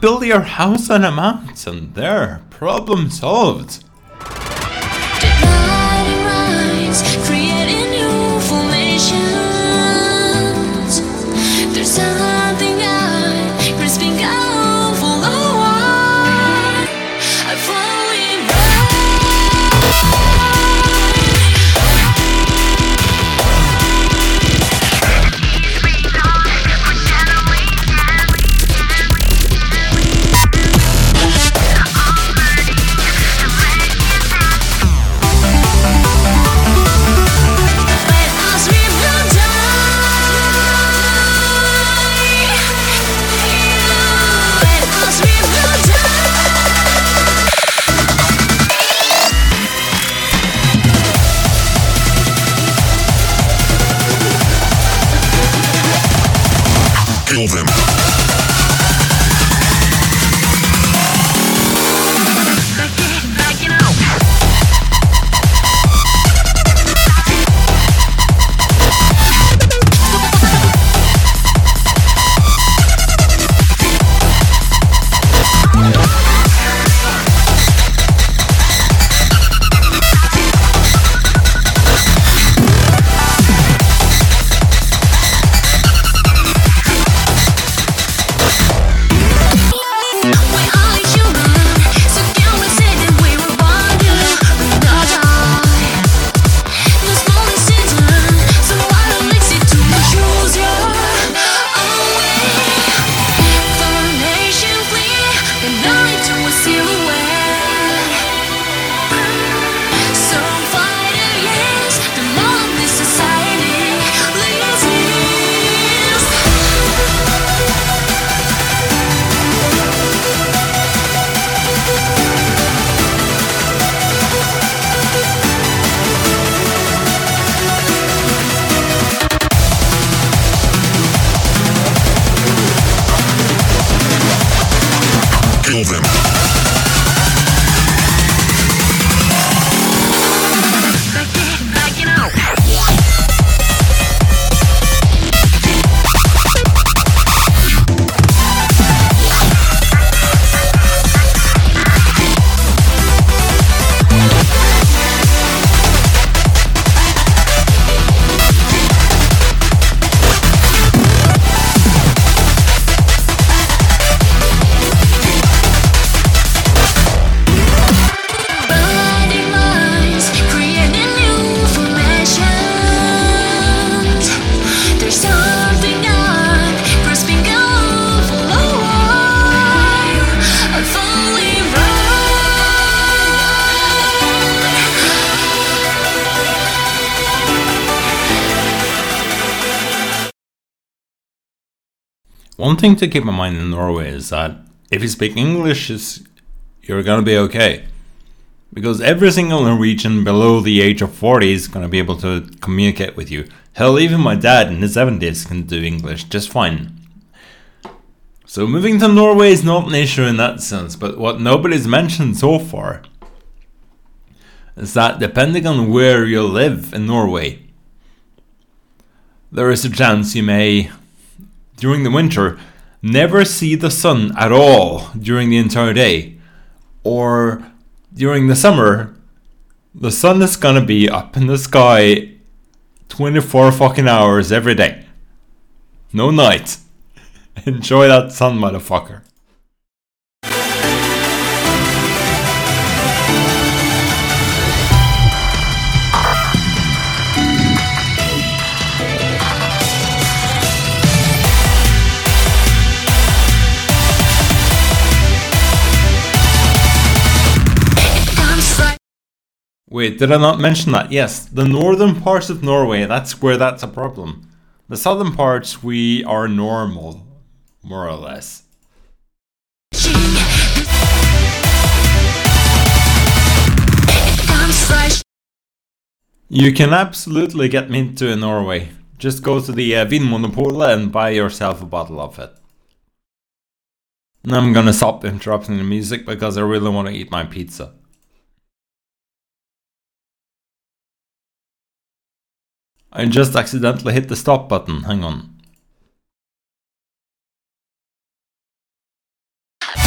build your house on a mountain. There, problem solved. Dividing lines, creating new formations. There's something I grasping out for the one. I falling kill them. Kill them. One thing to keep in mind in Norway is that if you speak English, you're gonna be okay. Because every single Norwegian below the age of 40 is gonna be able to communicate with you. Hell, even my dad in his 70s can do English just fine. So moving to Norway is not an issue in that sense, but what nobody's mentioned so far is that depending on where you live in Norway, there is a chance you may, during the winter, never see the sun at all during the entire day. Or during the summer, the sun is gonna be up in the sky 24 fucking hours every day. No night. Enjoy that sun, motherfucker. Wait, did I not mention that? Yes, the northern parts of Norway, that's where that's a problem. The southern parts, we are normal, more or less. You can absolutely get mint in Norway. Just go to the Vinmonopolet and buy yourself a bottle of it. Now I'm gonna stop interrupting the music because I really want to eat my pizza. I just accidentally hit the stop button, hang on.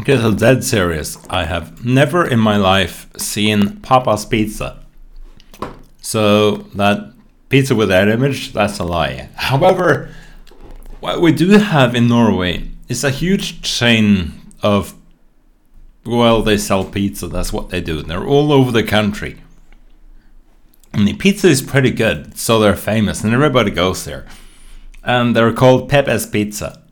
Get a dead serious. I have never in my life seen Papa's Pizza. So that pizza with that image, that's a lie. However, what we do have in Norway is a huge chain of, well, they sell pizza, that's what they do. They're all over the country. And the pizza is pretty good, so they're famous and everybody goes there. And they're called Pepe's Pizza.